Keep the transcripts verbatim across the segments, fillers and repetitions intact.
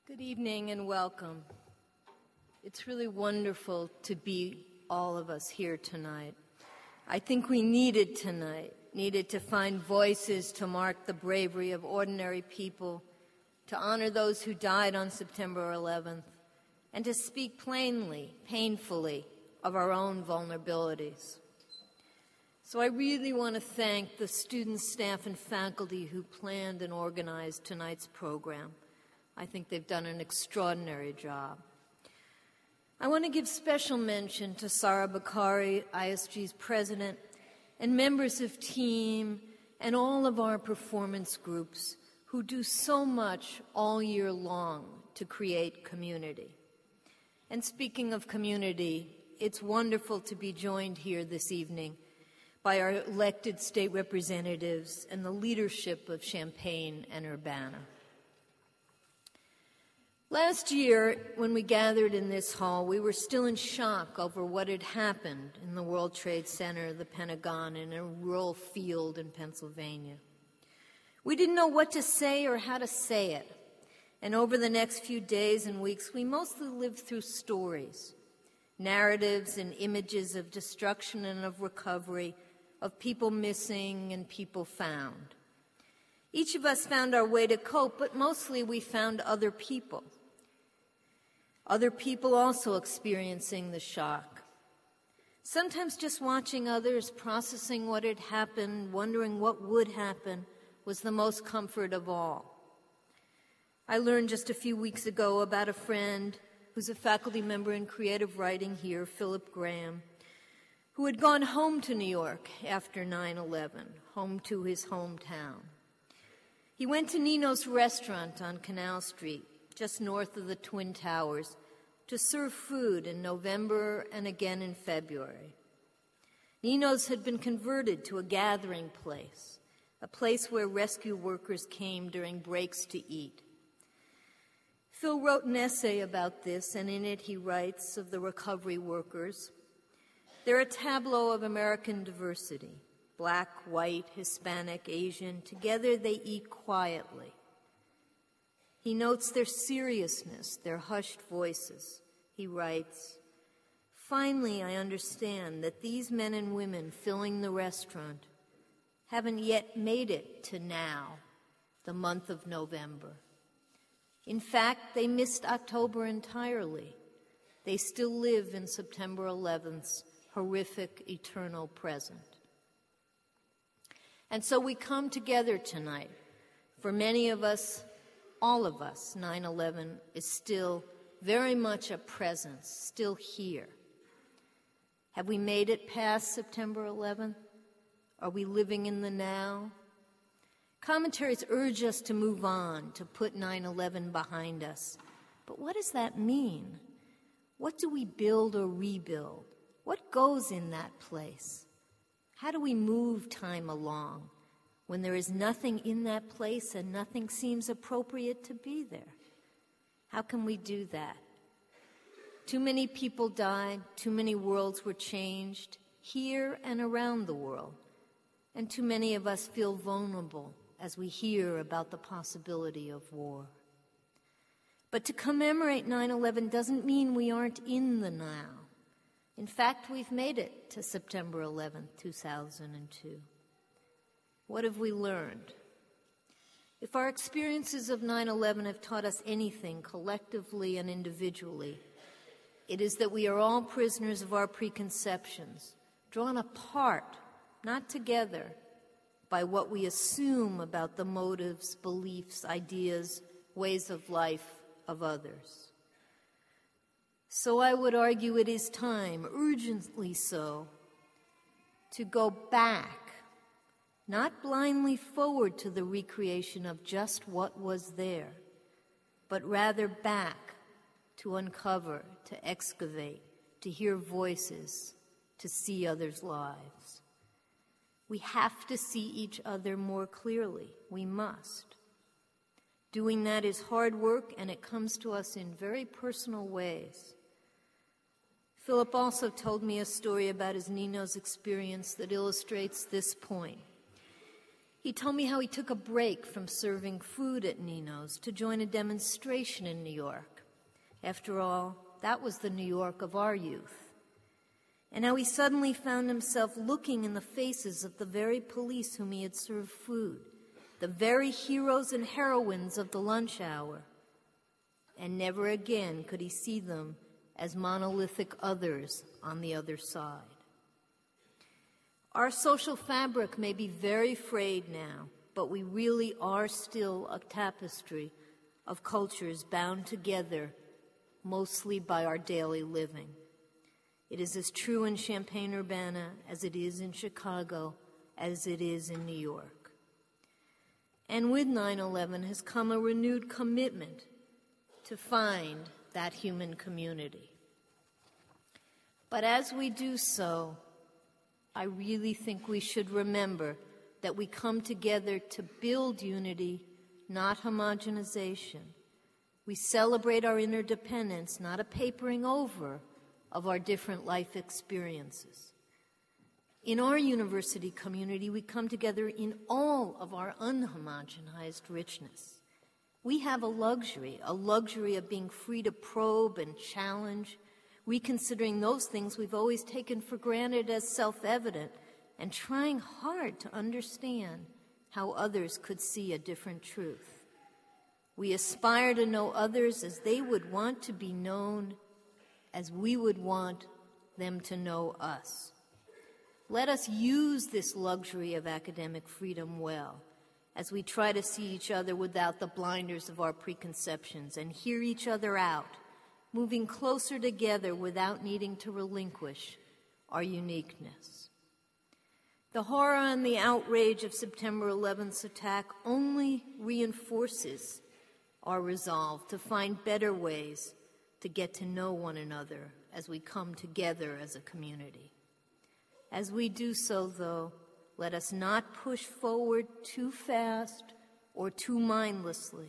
Good evening and welcome. It's really wonderful to be all of us here tonight. I think we needed tonight, needed to find voices to mark the bravery of ordinary people, to honor those who died on September eleventh, and to speak plainly, painfully, of our own vulnerabilities. So I really want to thank the students, staff, and faculty who planned and organized tonight's program. I think they've done an extraordinary job. I want to give special mention to Sara Bakari, I S G's president, and members of team and all of our performance groups who do so much all year long to create community. And speaking of community, it's wonderful to be joined here this evening by our elected state representatives and the leadership of Champaign and Urbana. Last year, when we gathered in this hall, we were still in shock over what had happened in the World Trade Center, the Pentagon, and a rural field in Pennsylvania. We didn't know what to say or how to say it. And over the next few days and weeks, we mostly lived through stories, narratives and images of destruction and of recovery, of people missing and people found. Each of us found our way to cope, but mostly we found other people. Other people also experiencing the shock. Sometimes just watching others, processing what had happened, wondering what would happen, was the most comfort of all. I learned just a few weeks ago about a friend who's a faculty member in creative writing here, Philip Graham, who had gone home to New York after nine eleven, home to his hometown. He went to Nino's restaurant on Canal Street, just north of the Twin Towers, to serve food in November and again in February. Nino's had been converted to a gathering place, a place where rescue workers came during breaks to eat. Phil wrote an essay about this, and in it he writes of the recovery workers. They're a tableau of American diversity. Black, white, Hispanic, Asian, together they eat quietly. He notes their seriousness, their hushed voices. He writes, "Finally, I understand that these men and women filling the restaurant haven't yet made it to now, the month of November. In fact, they missed October entirely. They still live in September eleventh's horrific eternal present." And so we come together tonight. For many of us, all of us, nine eleven is still very much a presence, still here. Have we made it past September eleventh? Are we living in the now? Commentaries urge us to move on, to put nine eleven behind us. But what does that mean? What do we build or rebuild? What goes in that place? How do we move time along when there is nothing in that place and nothing seems appropriate to be there? How can we do that? Too many people died, too many worlds were changed, here and around the world, and too many of us feel vulnerable as we hear about the possibility of war. But to commemorate nine eleven doesn't mean we aren't in the now. In fact, we've made it to September eleventh, two thousand two. What have we learned? If our experiences of nine eleven have taught us anything collectively and individually, it is that we are all prisoners of our preconceptions, drawn apart, not together, by what we assume about the motives, beliefs, ideas, ways of life of others. So I would argue it is time, urgently so, to go back, not blindly forward to the recreation of just what was there, but rather back to uncover, to excavate, to hear voices, to see others' lives. We have to see each other more clearly. We must. Doing that is hard work, and it comes to us in very personal ways. Philip also told me a story about his Nino's experience that illustrates this point. He told me how he took a break from serving food at Nino's to join a demonstration in New York. After all, that was the New York of our youth. And how he suddenly found himself looking in the faces of the very police whom he had served food, the very heroes and heroines of the lunch hour. And never again could he see them as monolithic others on the other side. Our social fabric may be very frayed now, but we really are still a tapestry of cultures bound together mostly by our daily living. It is as true in Champaign-Urbana as it is in Chicago, as it is in New York. And with nine eleven has come a renewed commitment to find that human community. But as we do so, I really think we should remember that we come together to build unity, not homogenization. We celebrate our interdependence, not a papering over of our different life experiences. In our university community, we come together in all of our unhomogenized richness. We have a luxury, a luxury of being free to probe and challenge, reconsidering those things we've always taken for granted as self-evident, and trying hard to understand how others could see a different truth. We aspire to know others as they would want to be known, as we would want them to know us. Let us use this luxury of academic freedom well, as we try to see each other without the blinders of our preconceptions and hear each other out, moving closer together without needing to relinquish our uniqueness. The horror and the outrage of September eleventh's attack only reinforces our resolve to find better ways to get to know one another as we come together as a community. As we do so, though, let us not push forward too fast or too mindlessly.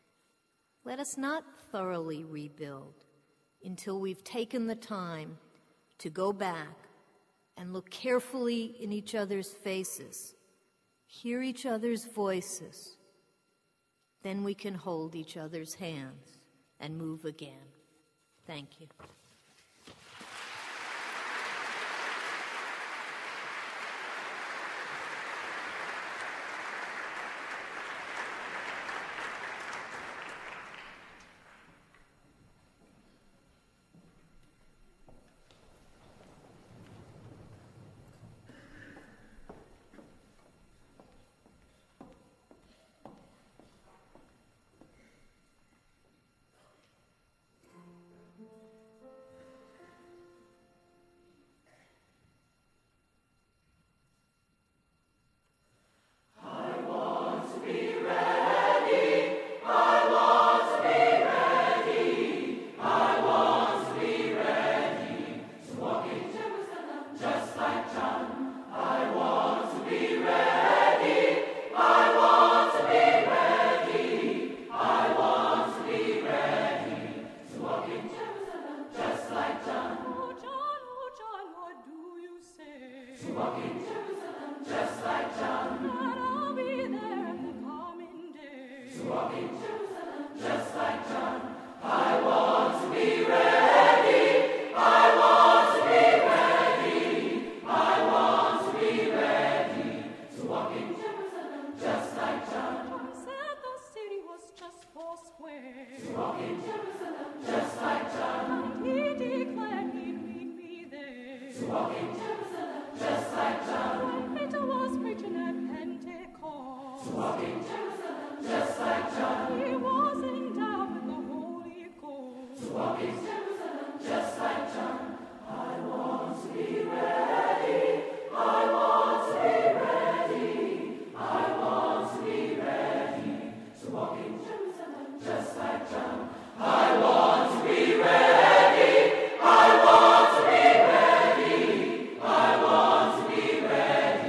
Let us not thoroughly rebuild until we've taken the time to go back and look carefully in each other's faces, hear each other's voices. Then we can hold each other's hands and move again. Thank you.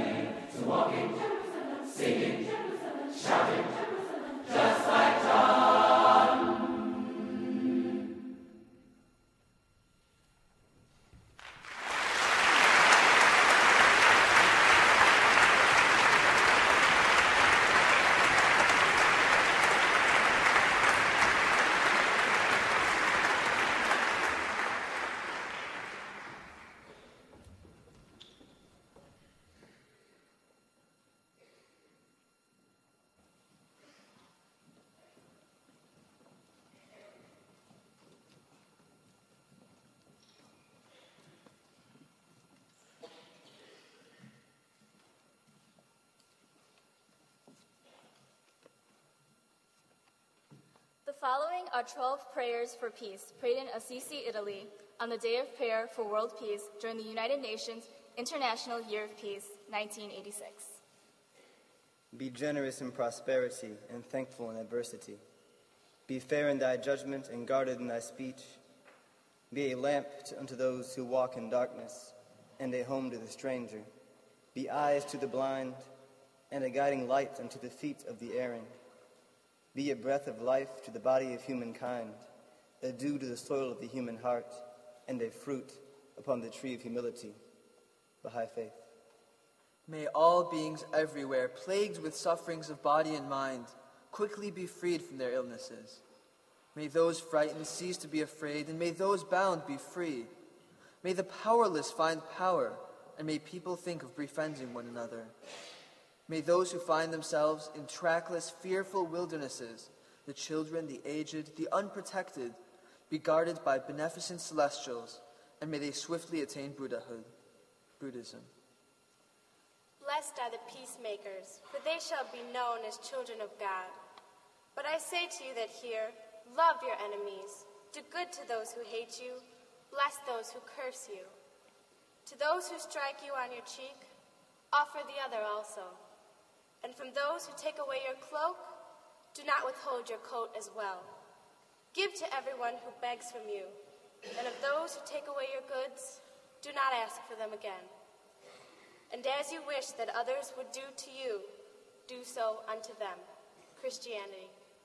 Singing, shouting, just like John. following are twelve prayers for peace prayed in Assisi, Italy, on the Day of Prayer for World Peace during the United Nations International Year of Peace, nineteen eighty-six. Be generous in prosperity and thankful in adversity. Be fair in thy judgment and guarded in thy speech. Be a lamp to, unto those who walk in darkness, and a home to the stranger. Be eyes to the blind, and a guiding light unto the feet of the erring. Be a breath of life to the body of humankind, a dew to the soil of the human heart, and a fruit upon the tree of humility, Baha'i faith. May all beings everywhere, plagued with sufferings of body and mind, quickly be freed from their illnesses. May those frightened cease to be afraid, and may those bound be free. May the powerless find power, and may people think of befriending one another. May those who find themselves in trackless, fearful wildernesses, the children, the aged, the unprotected, be guarded by beneficent celestials, and may they swiftly attain Buddhahood, Buddhism. Blessed are the peacemakers, for they shall be known as children of God. But I say to you that here, love your enemies, do good to those who hate you, bless those who curse you. To those who strike you on your cheek, offer the other also. And from those who take away your cloak, do not withhold your coat as well. Give to everyone who begs from you, and of those who take away your goods, do not ask for them again. And as you wish that others would do to you, do so unto them. Christianity.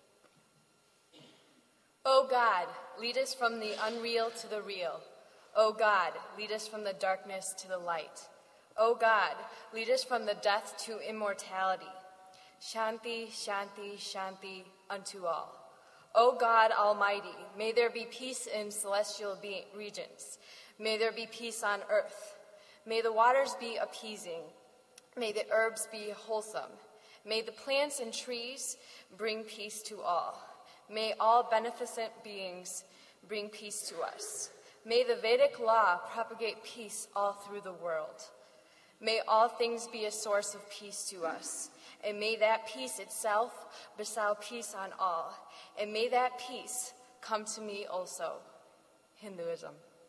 O God, lead us from the unreal to the real. O God, lead us from the darkness to the light. O God, lead us from the death to immortality. Shanti, Shanti, Shanti unto all. O God Almighty, may there be peace in celestial be- regions. May there be peace on earth. May the waters be appeasing. May the herbs be wholesome. May the plants and trees bring peace to all. May all beneficent beings bring peace to us. May the Vedic law propagate peace all through the world. May all things be a source of peace to us, and may that peace itself bestow peace on all, and may that peace come to me also. Hinduism.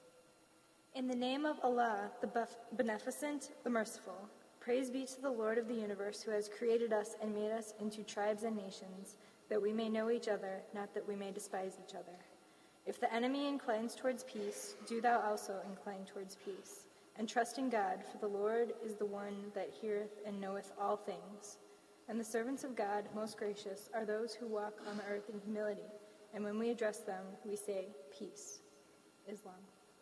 In the name of Allah, the beneficent, the merciful, praise be to the Lord of the universe who has created us and made us into tribes and nations, that we may know each other, not that we may despise each other. If the enemy inclines towards peace, do thou also incline towards peace. And trust in God, for the Lord is the one that heareth and knoweth all things. And the servants of God, most gracious, are those who walk on the earth in humility. And when we address them, we say, peace. Islam.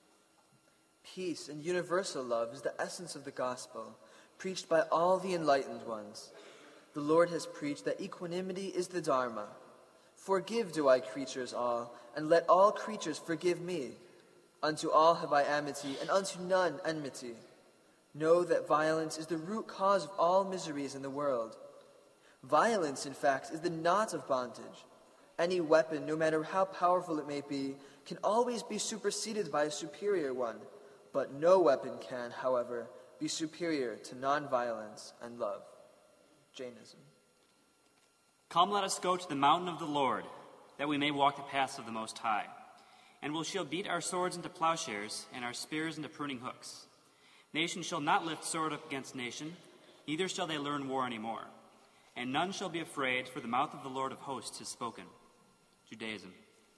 Peace and universal love is the essence of the gospel, preached by all the enlightened ones. The Lord has preached that equanimity is the Dharma. Forgive do I creatures all, and let all creatures forgive me. Unto all have I amity, and unto none enmity. Know that violence is the root cause of all miseries in the world. Violence, in fact, is the knot of bondage. Any weapon, no matter how powerful it may be, can always be superseded by a superior one. But no weapon can, however, be superior to nonviolence and love. Jainism. Come, let us go to the mountain of the Lord, that we may walk the paths of the Most High. And we shall beat our swords into plowshares, and our spears into pruning hooks. Nation shall not lift sword up against nation, neither shall they learn war any more. And none shall be afraid, for the mouth of the Lord of hosts has spoken. Judaism.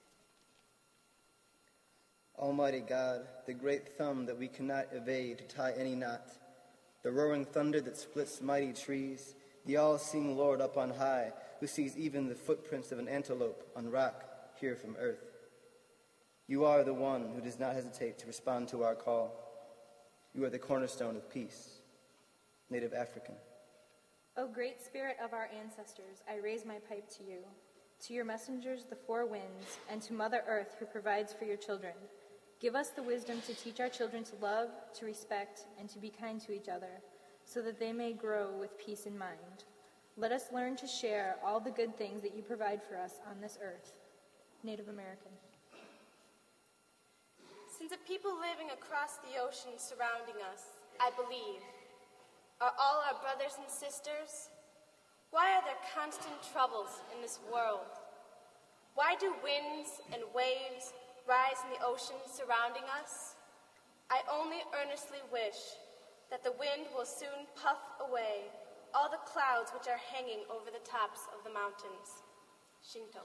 Almighty God, the great thumb that we cannot evade to tie any knot, the roaring thunder that splits mighty trees, the all-seeing Lord up on high, who sees even the footprints of an antelope on rock here from earth. You are the one who does not hesitate to respond to our call. You are the cornerstone of peace. Native African. O great spirit of our ancestors, I raise my pipe to you, to your messengers, the four winds, and to Mother Earth, who provides for your children. Give us the wisdom to teach our children to love, to respect, and to be kind to each other, so that they may grow with peace in mind. Let us learn to share all the good things that you provide for us on this earth. Native American. Since the people living across the ocean surrounding us, I believe, are all our brothers and sisters, why are there constant troubles in this world? Why do winds and waves rise in the ocean surrounding us? I only earnestly wish that the wind will soon puff away all the clouds which are hanging over the tops of the mountains. Shinto.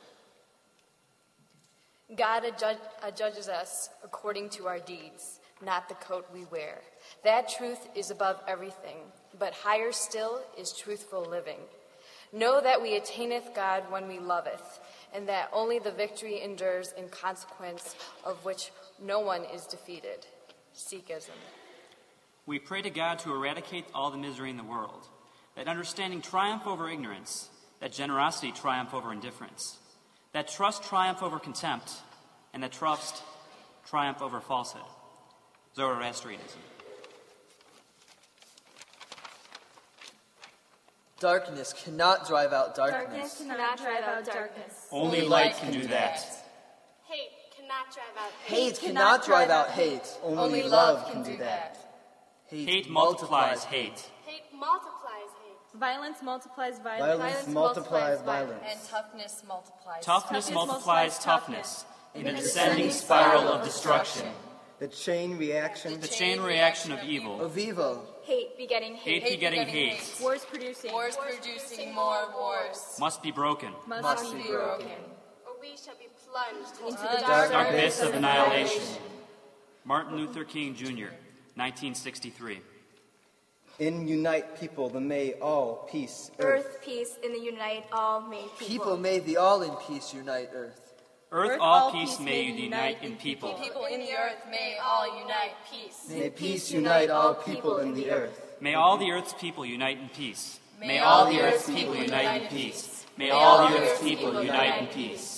God adjud- adjudges us according to our deeds, not the coat we wear. That truth is above everything, but higher still is truthful living. Know that we attaineth God when we loveth, and that only the victory endures in consequence of which no one is defeated. Sikhism. We pray to God to eradicate all the misery in the world, that understanding triumph over ignorance, that generosity triumph over indifference, that trust triumph over contempt, and that trust triumph over falsehood. Zoroastrianism. Darkness cannot drive out darkness. Darkness cannot drive out darkness. Only light can do that. Hate cannot drive out hate. Hate cannot drive out hate. Only love can do that. Hate multiplies hate. Hate multiplies hate. Violence multiplies violence. Violence Violence multiplies multiplies violence. And toughness multiplies. Toughness Toughness multiplies multiplies toughness in a descending spiral of destruction. The chain reaction The chain reaction of evil. Of evil. Hate begetting hate. Hate begetting begetting hate Wars producing. Wars producing more wars. must be broken. Must, Must be be broken. broken. Or we shall be plunged into the the dark dark Abyss of annihilation. Martin Luther King Junior, nineteen sixty-three. In unite people, the may all peace earth. Earth, peace, in the unite all made people. People may the all in peace unite earth. Earth, all peace may unite in people. People in the earth may all unite peace. May peace unite all people in the earth. May all the earth's people unite in peace. May all the earth's people unite in peace. May all the earth's people unite in peace.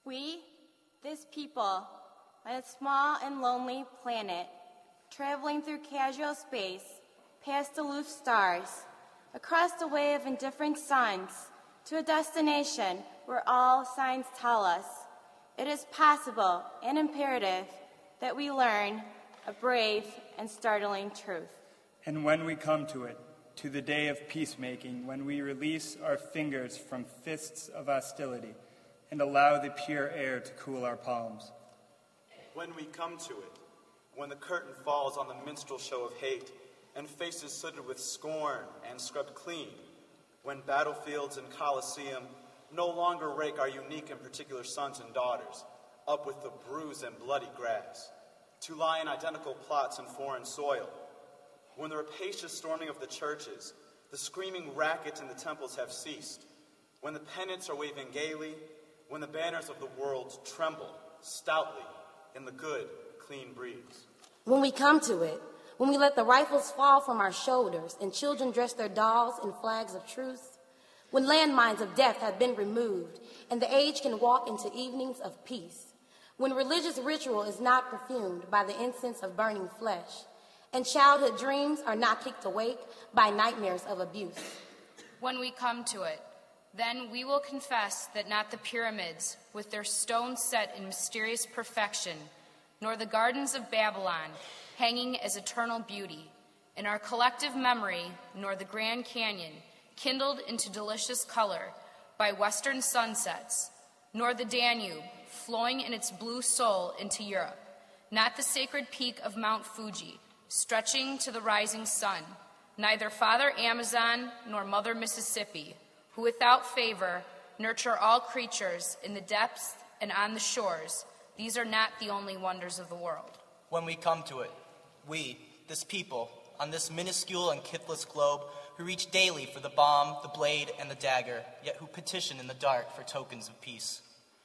We, this people, on a small and lonely planet, traveling through casual space, past aloof stars, across the way of indifferent suns, to a destination where all signs tell us it is possible and imperative that we learn a brave and startling truth. And when we come to it, to the day of peacemaking, when we release our fingers from fists of hostility and allow the pure air to cool our palms. When we come to it, when the curtain falls on the minstrel show of hate and faces sooted with scorn and scrubbed clean, when battlefields and coliseum no longer rake our unique and particular sons and daughters up with the bruised and bloody grass, to lie in identical plots in foreign soil, when the rapacious storming of the churches, the screaming racket in the temples have ceased, when the pennants are waving gaily, when the banners of the world tremble stoutly in the good, clean breeze. When we come to it, when we let the rifles fall from our shoulders and children dress their dolls in flags of truce, when landmines of death have been removed and the age can walk into evenings of peace, when religious ritual is not perfumed by the incense of burning flesh, and childhood dreams are not kicked awake by nightmares of abuse. When we come to it, then we will confess that not the pyramids, with their stones set in mysterious perfection, nor the gardens of Babylon, hanging as eternal beauty, in our collective memory, nor the Grand Canyon, kindled into delicious color by western sunsets, nor the Danube, flowing in its blue soul into Europe, not the sacred peak of Mount Fuji, stretching to the rising sun, neither Father Amazon nor Mother Mississippi, who without favor nurture all creatures in the depths and on the shores. These are not the only wonders of the world. When we come to it, we, this people, on this minuscule and kithless globe, who reach daily for the bomb, the blade, and the dagger, yet who petition in the dark for tokens of peace.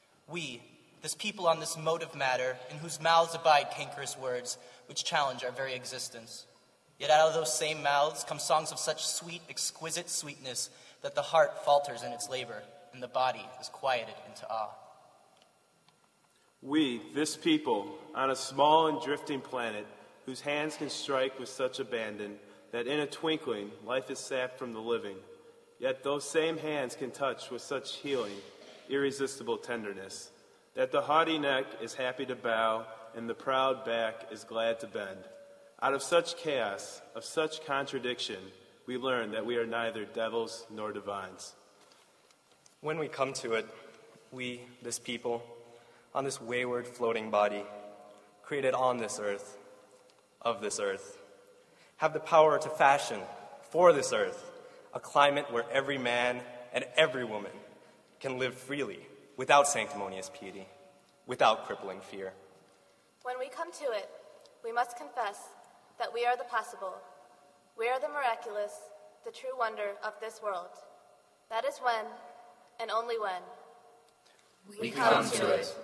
We, this people on this mote of matter, in whose mouths abide cankerous words, which challenge our very existence. Yet out of those same mouths come songs of such sweet, exquisite sweetness that the heart falters in its labor, and the body is quieted into awe. We, this people, on a small and drifting planet, whose hands can strike with such abandon that in a twinkling life is sapped from the living, yet those same hands can touch with such healing, irresistible tenderness, that the haughty neck is happy to bow and the proud back is glad to bend. Out of such chaos, of such contradiction, we learn that we are neither devils nor divines. When we come to it, we, this people, on this wayward floating body, created on this earth, of this earth, have the power to fashion for this earth a climate where every man and every woman can live freely, without sanctimonious piety, without crippling fear. When we come to it, we must confess that we are the possible. We are the miraculous, the true wonder of this world. That is when, and only when, we, we come, come to it. it.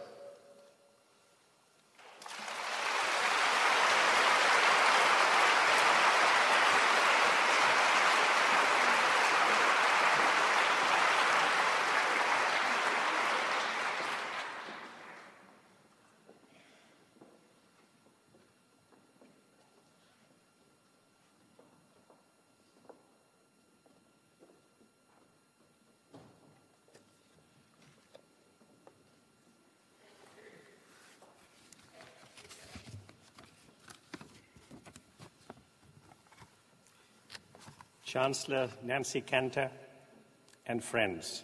Chancellor Nancy Cantor, and friends.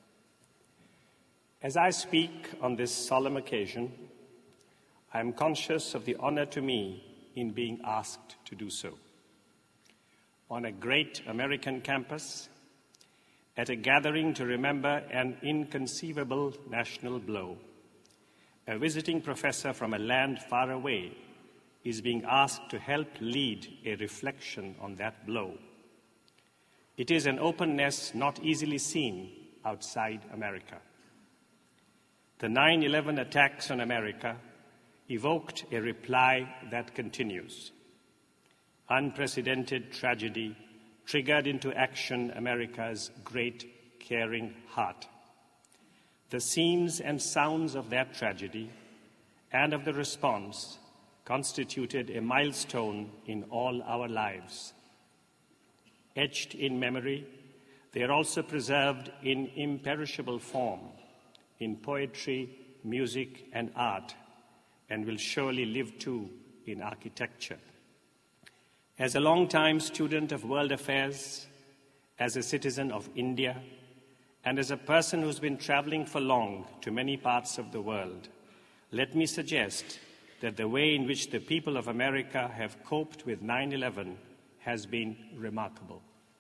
As I speak on this solemn occasion, I am conscious of the honor to me in being asked to do so. On a great American campus, at a gathering to remember an inconceivable national blow, a visiting professor from a land far away is being asked to help lead a reflection on that blow. It is an openness not easily seen outside America. The nine eleven attacks on America evoked a reply that continues. Unprecedented tragedy triggered into action America's great caring heart. The scenes and sounds of that tragedy and of the response constituted a milestone in all our lives. Etched in memory, they are also preserved in imperishable form, in poetry, music, and art, and will surely live too in architecture. As a long-time student of world affairs, as a citizen of India, and as a person who's been traveling for long to many parts of the world, let me suggest that the way in which the people of America have coped with nine eleven has been remarkable.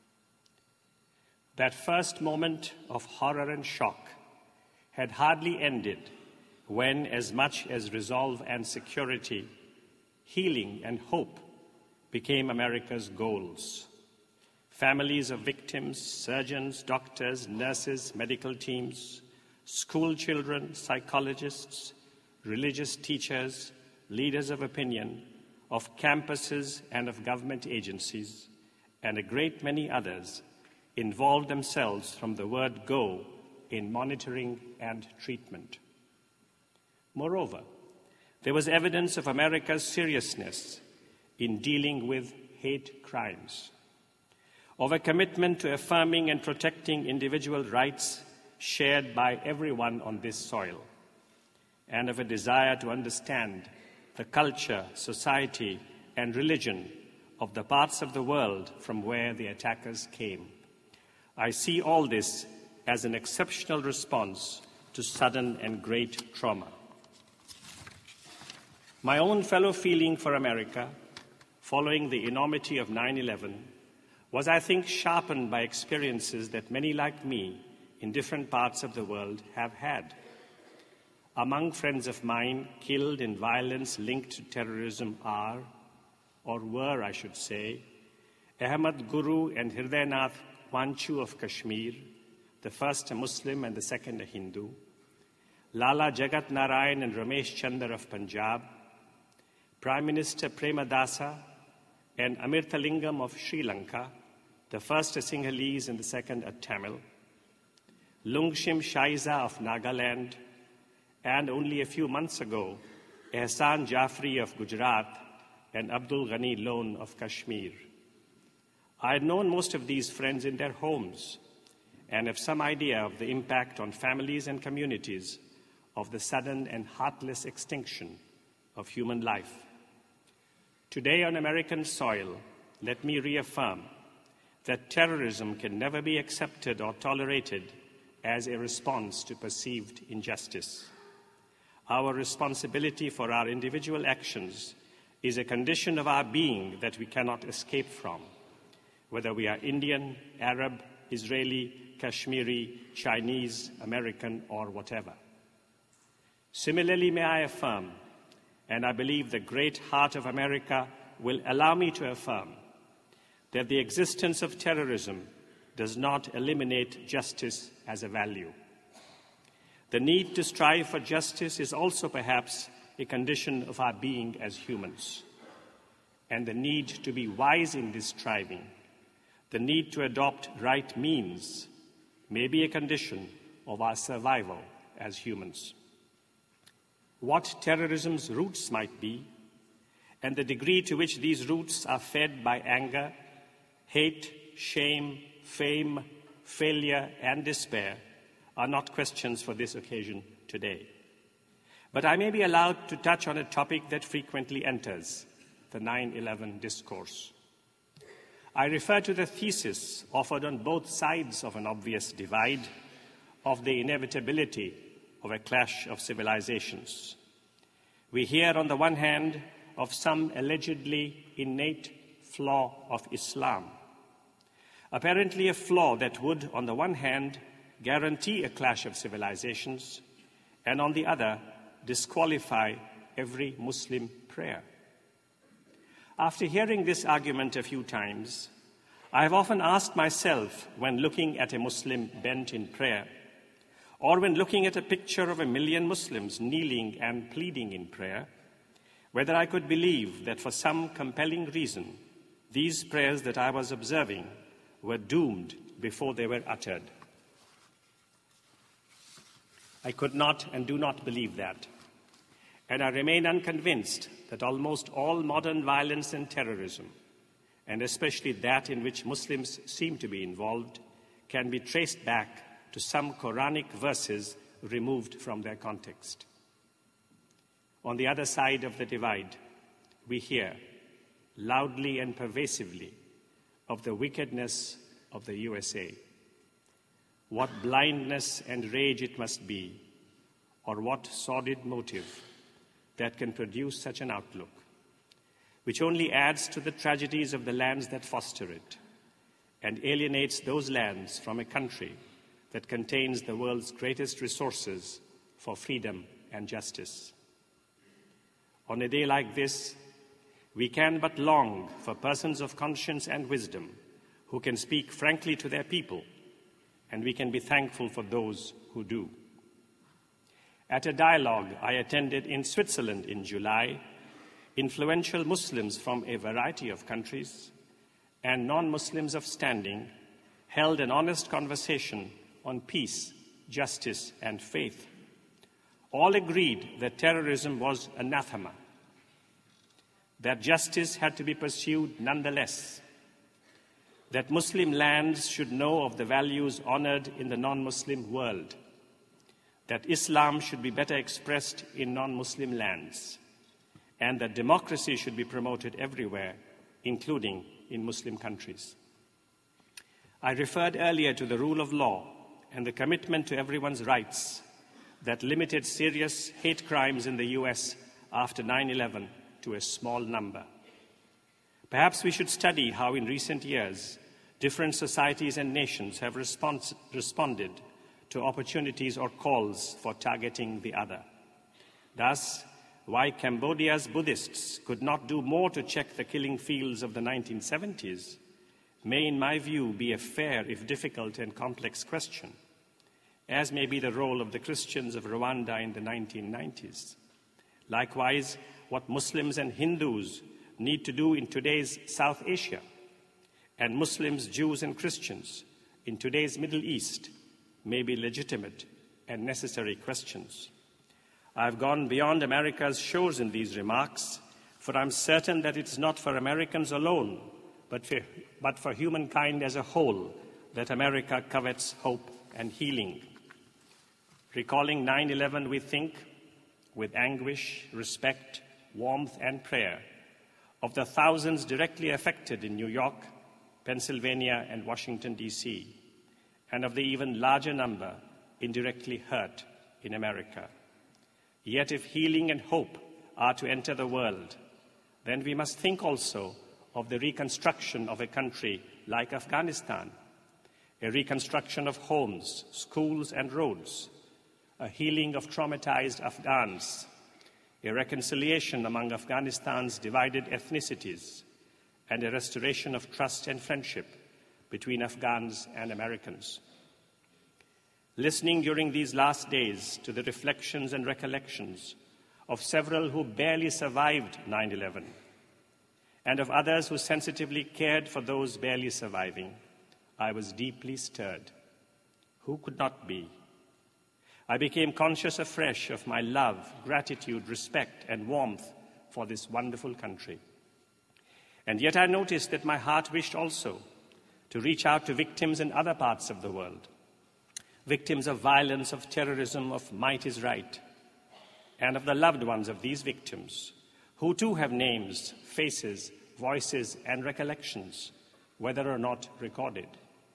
That first moment of horror and shock had hardly ended when, as much as resolve and security, healing and hope became America's goals. Families of victims, surgeons, doctors, nurses, medical teams, school children, psychologists, religious teachers, leaders of opinion, of campuses and of government agencies, and a great many others involved themselves from the word go in monitoring and treatment. Moreover, there was evidence of America's seriousness in dealing with hate crimes, of a commitment to affirming and protecting individual rights shared by everyone on this soil, and of a desire to understand the culture, society, and religion of the parts of the world from where the attackers came. I see all this as an exceptional response to sudden and great trauma. My own fellow feeling for America, following the enormity of nine eleven, was, I think, sharpened by experiences that many like me in different parts of the world have had. Among friends of mine killed in violence linked to terrorism are, or were, I should say, Ahmad Guru and Hridaynath Wanchu of Kashmir, the first a Muslim and the second a Hindu, Lala Jagat Narayan and Ramesh Chandra of Punjab, Prime Minister Premadasa and Amirthalingam of Sri Lanka, the first a Sinhalese and the second a Tamil, Lungshim Shaiza of Nagaland, and only a few months ago, Ehsan Jafri of Gujarat and Abdul Ghani Lone of Kashmir. I had known most of these friends in their homes and have some idea of the impact on families and communities of the sudden and heartless extinction of human life. Today on American soil, let me reaffirm that terrorism can never be accepted or tolerated as a response to perceived injustice. Our responsibility for our individual actions is a condition of our being that we cannot escape from, whether we are Indian, Arab, Israeli, Kashmiri, Chinese, American, or whatever. Similarly, may I affirm, and I believe the great heart of America will allow me to affirm, that the existence of terrorism does not eliminate justice as a value. The need to strive for justice is also perhaps a condition of our being as humans. And the need to be wise in this striving, the need to adopt right means, may be a condition of our survival as humans. What terrorism's roots might be, and the degree to which these roots are fed by anger, hate, shame, fame, failure, and despair, are not questions for this occasion today. But I may be allowed to touch on a topic that frequently enters the nine eleven discourse. I refer to the thesis offered on both sides of an obvious divide of the inevitability of a clash of civilizations. We hear on the one hand of some allegedly innate flaw of Islam, apparently a flaw that would, on the one hand, guarantee a clash of civilizations, and on the other, disqualify every Muslim prayer. After hearing this argument a few times, I have often asked myself, when looking at a Muslim bent in prayer, or when looking at a picture of a million Muslims kneeling and pleading in prayer, whether I could believe that for some compelling reason, these prayers that I was observing were doomed before they were uttered. I could not and do not believe that. And I remain unconvinced that almost all modern violence and terrorism, and especially that in which Muslims seem to be involved, can be traced back to some Quranic verses removed from their context. On the other side of the divide, we hear, loudly and pervasively, of the wickedness of the U S A. What blindness and rage it must be, or what sordid motive that can produce such an outlook, which only adds to the tragedies of the lands that foster it and alienates those lands from a country that contains the world's greatest resources for freedom and justice. On a day like this, we can but long for persons of conscience and wisdom who can speak frankly to their people, and we can be thankful for those who do. At a dialogue I attended in Switzerland in July, influential Muslims from a variety of countries and non-Muslims of standing held an honest conversation on peace, justice, and faith. All agreed that terrorism was anathema, that justice had to be pursued nonetheless, that Muslim lands should know of the values honored in the non-Muslim world, that Islam should be better expressed in non-Muslim lands, and that democracy should be promoted everywhere, including in Muslim countries. I referred earlier to the rule of law and the commitment to everyone's rights that limited serious hate crimes in the U S after nine eleven to a small number. Perhaps we should study how in recent years different societies and nations have respons- responded to opportunities or calls for targeting the other. Thus, why Cambodia's Buddhists could not do more to check the killing fields of the nineteen seventies may, in my view, be a fair, if difficult and complex question, as may be the role of the Christians of Rwanda in the nineteen nineties. Likewise, what Muslims and Hindus need to do in today's South Asia, and Muslims, Jews, and Christians in today's Middle East may be legitimate and necessary questions. I've gone beyond America's shores in these remarks, for I'm certain that it's not for Americans alone, but for, but for humankind as a whole, that America covets hope and healing. Recalling nine eleven, we think, with anguish, respect, warmth, and prayer, of the thousands directly affected in New York, Pennsylvania, and Washington, D C, and of the even larger number indirectly hurt in America. Yet if healing and hope are to enter the world, then we must think also of the reconstruction of a country like Afghanistan, a reconstruction of homes, schools, and roads, a healing of traumatized Afghans, a reconciliation among Afghanistan's divided ethnicities, and a restoration of trust and friendship between Afghans and Americans. Listening during these last days to the reflections and recollections of several who barely survived nine eleven, and of others who sensitively cared for those barely surviving, I was deeply stirred. Who could not be? I became conscious afresh of my love, gratitude, respect, and warmth for this wonderful country. And yet I noticed that my heart wished also to reach out to victims in other parts of the world, victims of violence, of terrorism, of might is right, and of the loved ones of these victims, who too have names, faces, voices, and recollections, whether or not recorded.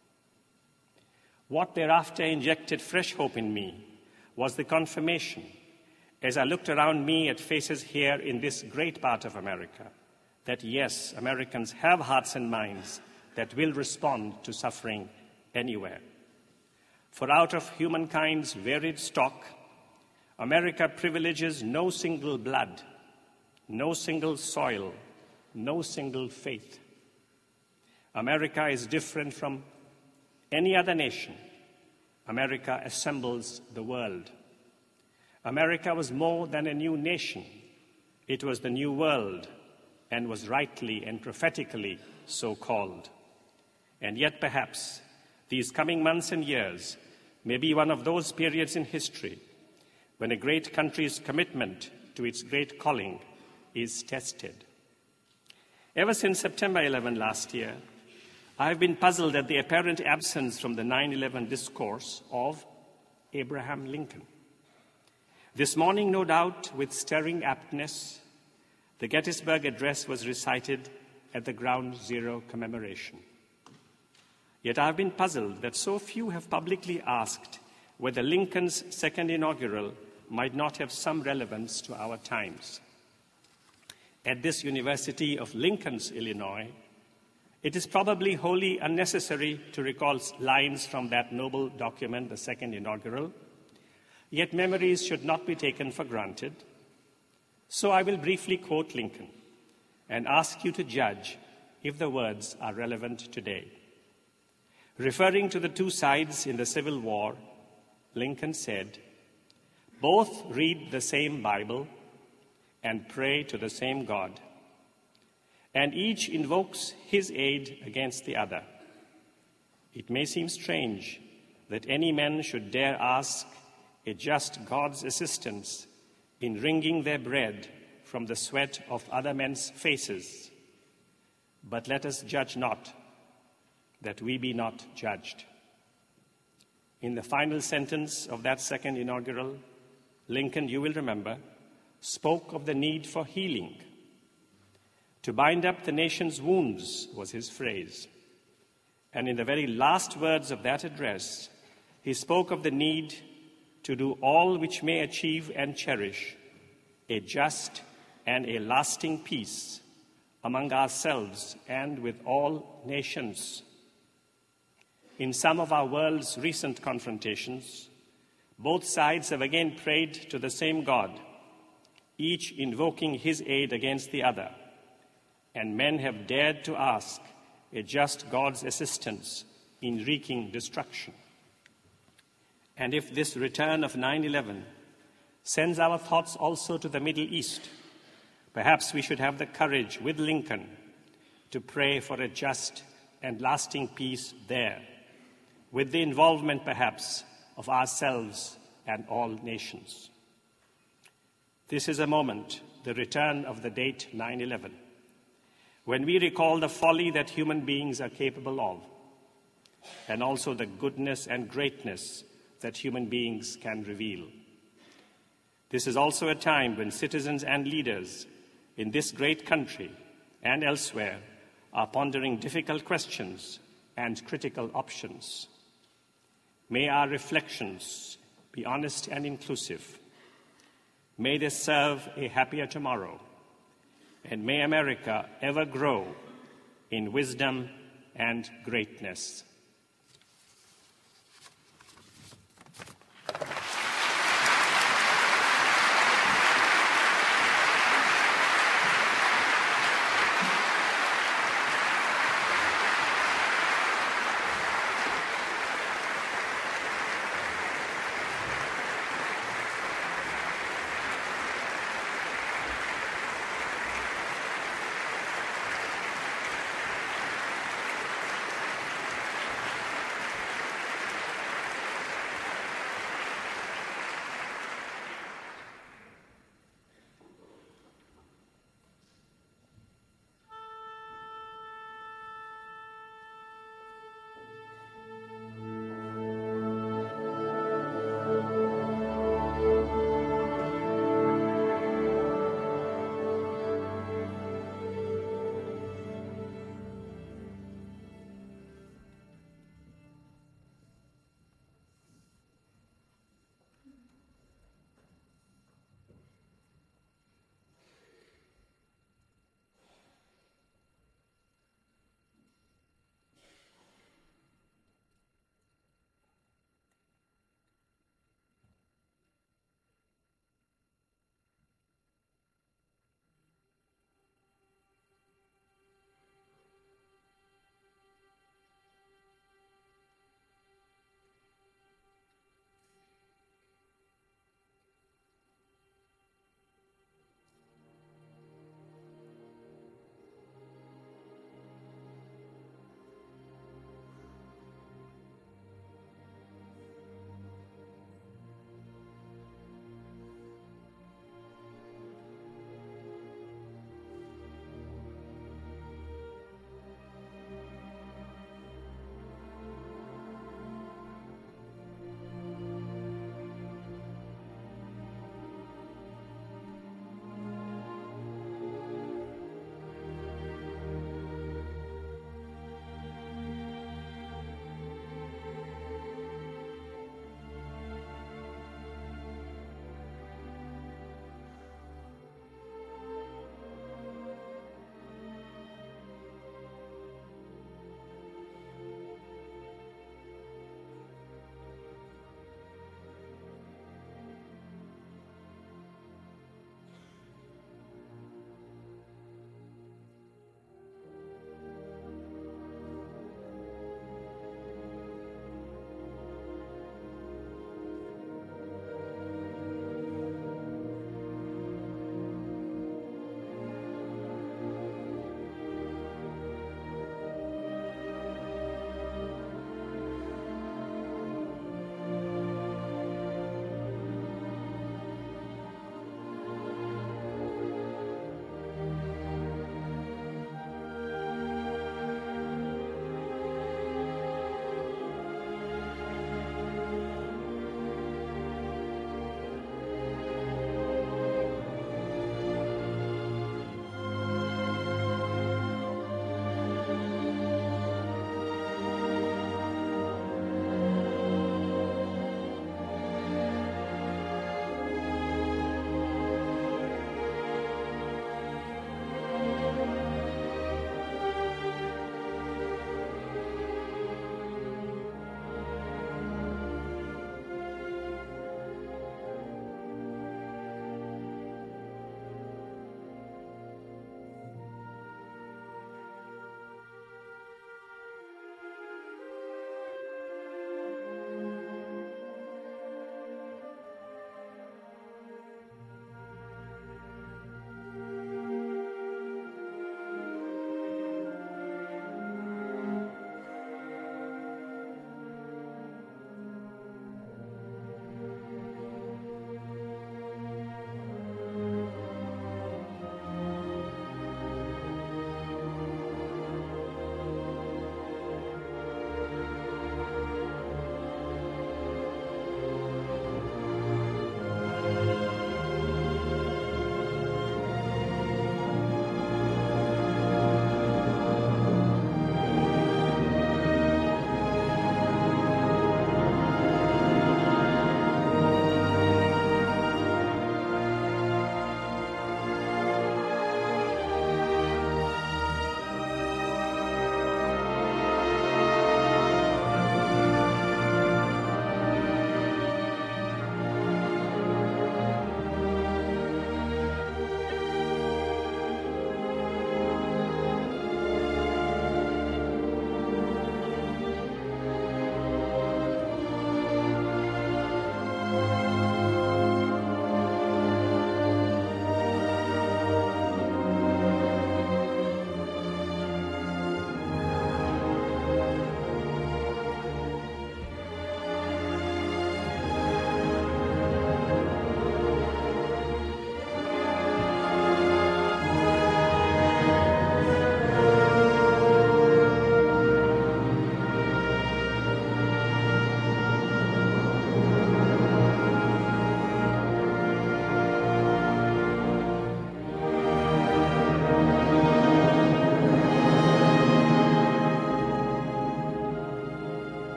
What thereafter injected fresh hope in me was the confirmation, as I looked around me at faces here in this great part of America, that yes, Americans have hearts and minds that will respond to suffering anywhere. For out of humankind's varied stock, America privileges no single blood, no single soil, no single faith. America is different from any other nation. America assembles the world. America was more than a new nation. It was the new world, and was rightly and prophetically so called. And yet perhaps these coming months and years may be one of those periods in history when a great country's commitment to its great calling is tested. Ever since September eleventh last year, I have been puzzled at the apparent absence from the nine eleven discourse of Abraham Lincoln. This morning, no doubt, with stirring aptness, the Gettysburg Address was recited at the Ground Zero commemoration. Yet I have been puzzled that so few have publicly asked whether Lincoln's second inaugural might not have some relevance to our times. At this University of Lincoln's, Illinois, it is probably wholly unnecessary to recall lines from that noble document, the second inaugural, yet memories should not be taken for granted. So I will briefly quote Lincoln and ask you to judge if the words are relevant today. Referring to the two sides in the Civil War, Lincoln said, "Both read the same Bible and pray to the same God, and each invokes his aid against the other. It may seem strange that any man should dare ask a just God's assistance in wringing their bread from the sweat of other men's faces. But let us judge not, that we be not judged." In the final sentence of that second inaugural, Lincoln, you will remember, spoke of the need for healing. To bind up the nation's wounds was his phrase. And in the very last words of that address, he spoke of the need to do all which may achieve and cherish a just and a lasting peace among ourselves and with all nations. In some of our world's recent confrontations, both sides have again prayed to the same God, each invoking his aid against the other, and men have dared to ask a just God's assistance in wreaking destruction. And if this return of nine eleven sends our thoughts also to the Middle East, perhaps we should have the courage with Lincoln to pray for a just and lasting peace there, with the involvement perhaps of ourselves and all nations. This is a moment, the return of the date nine eleven, when we recall the folly that human beings are capable of, and also the goodness and greatness that human beings can reveal. This is also a time when citizens and leaders in this great country and elsewhere are pondering difficult questions and critical options. May our reflections be honest and inclusive. May they serve a happier tomorrow. And may America ever grow in wisdom and greatness.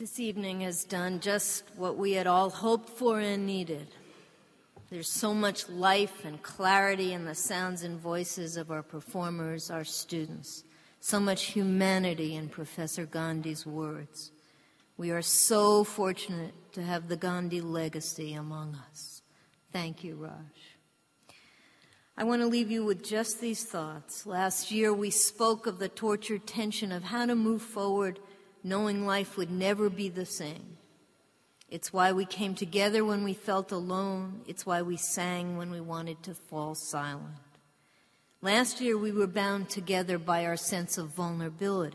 This evening has done just what we had all hoped for and needed. There's so much life and clarity in the sounds and voices of our performers, our students. So much humanity in Professor Gandhi's words. We are so fortunate to have the Gandhi legacy among us. Thank you, Raj. I want to leave you with just these thoughts. Last year we spoke of the tortured tension of how to move forward knowing life would never be the same. It's why we came together when we felt alone. It's why we sang when we wanted to fall silent. Last year we were bound together by our sense of vulnerability.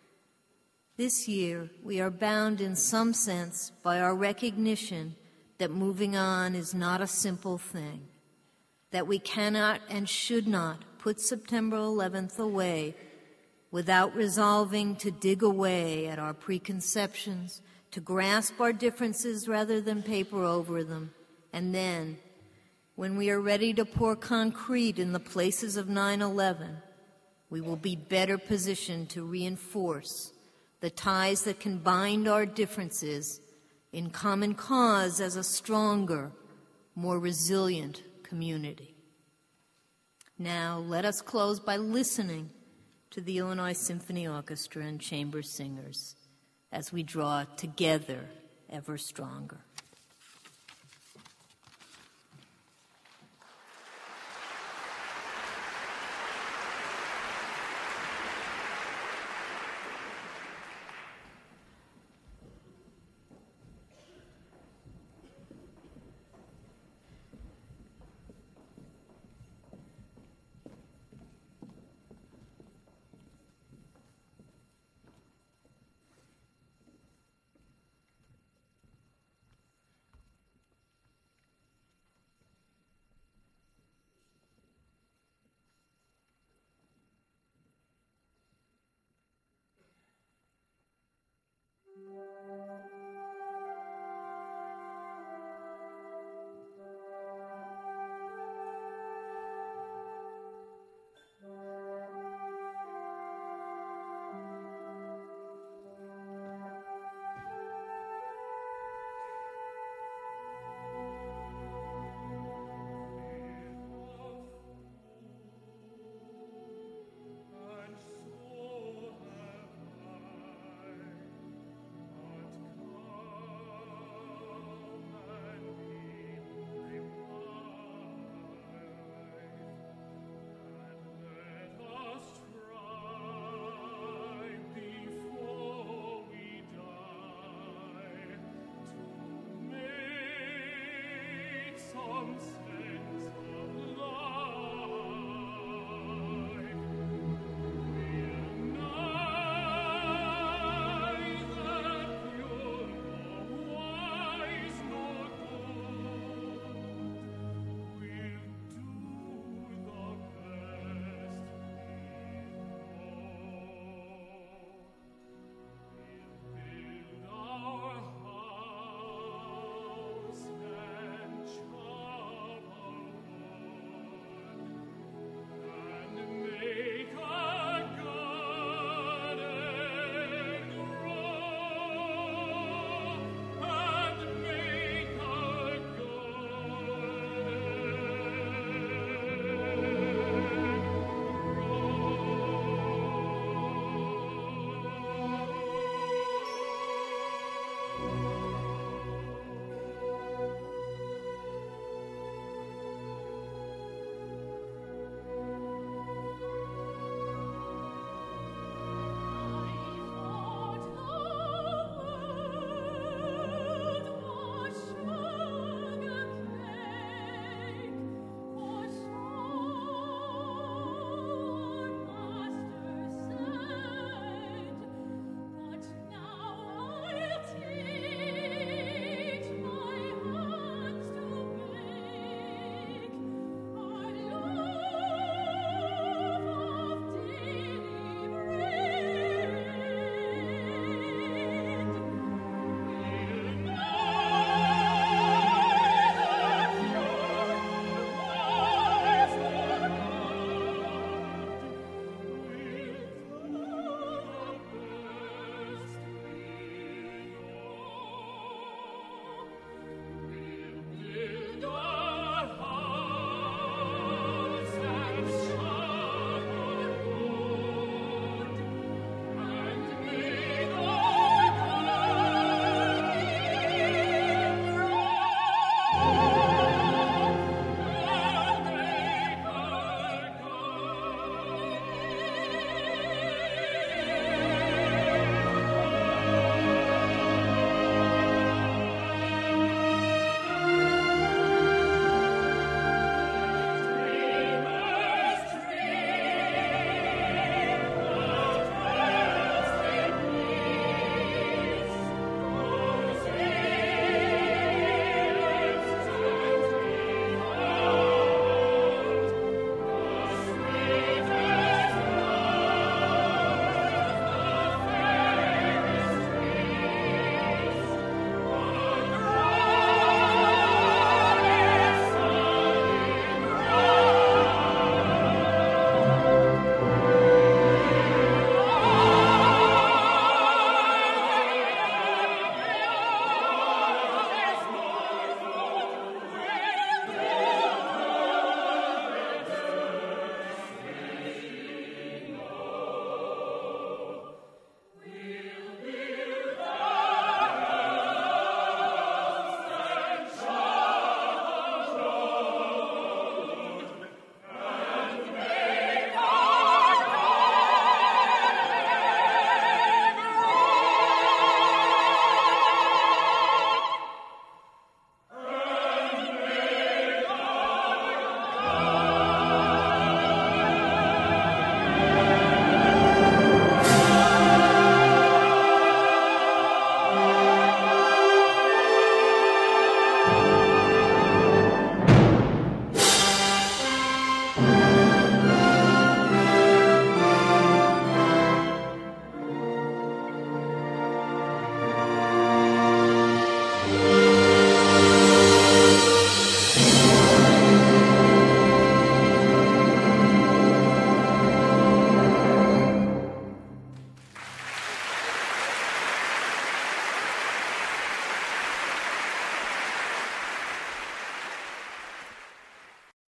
This year we are bound in some sense by our recognition that moving on is not a simple thing, that we cannot and should not put September eleventh away without resolving to dig away at our preconceptions, to grasp our differences rather than paper over them, and then, when we are ready to pour concrete in the places of nine eleven, we will be better positioned to reinforce the ties that can bind our differences in common cause as a stronger, more resilient community. Now, let us close by listening to the Illinois Symphony Orchestra and chamber singers as we draw together ever stronger. Thank you.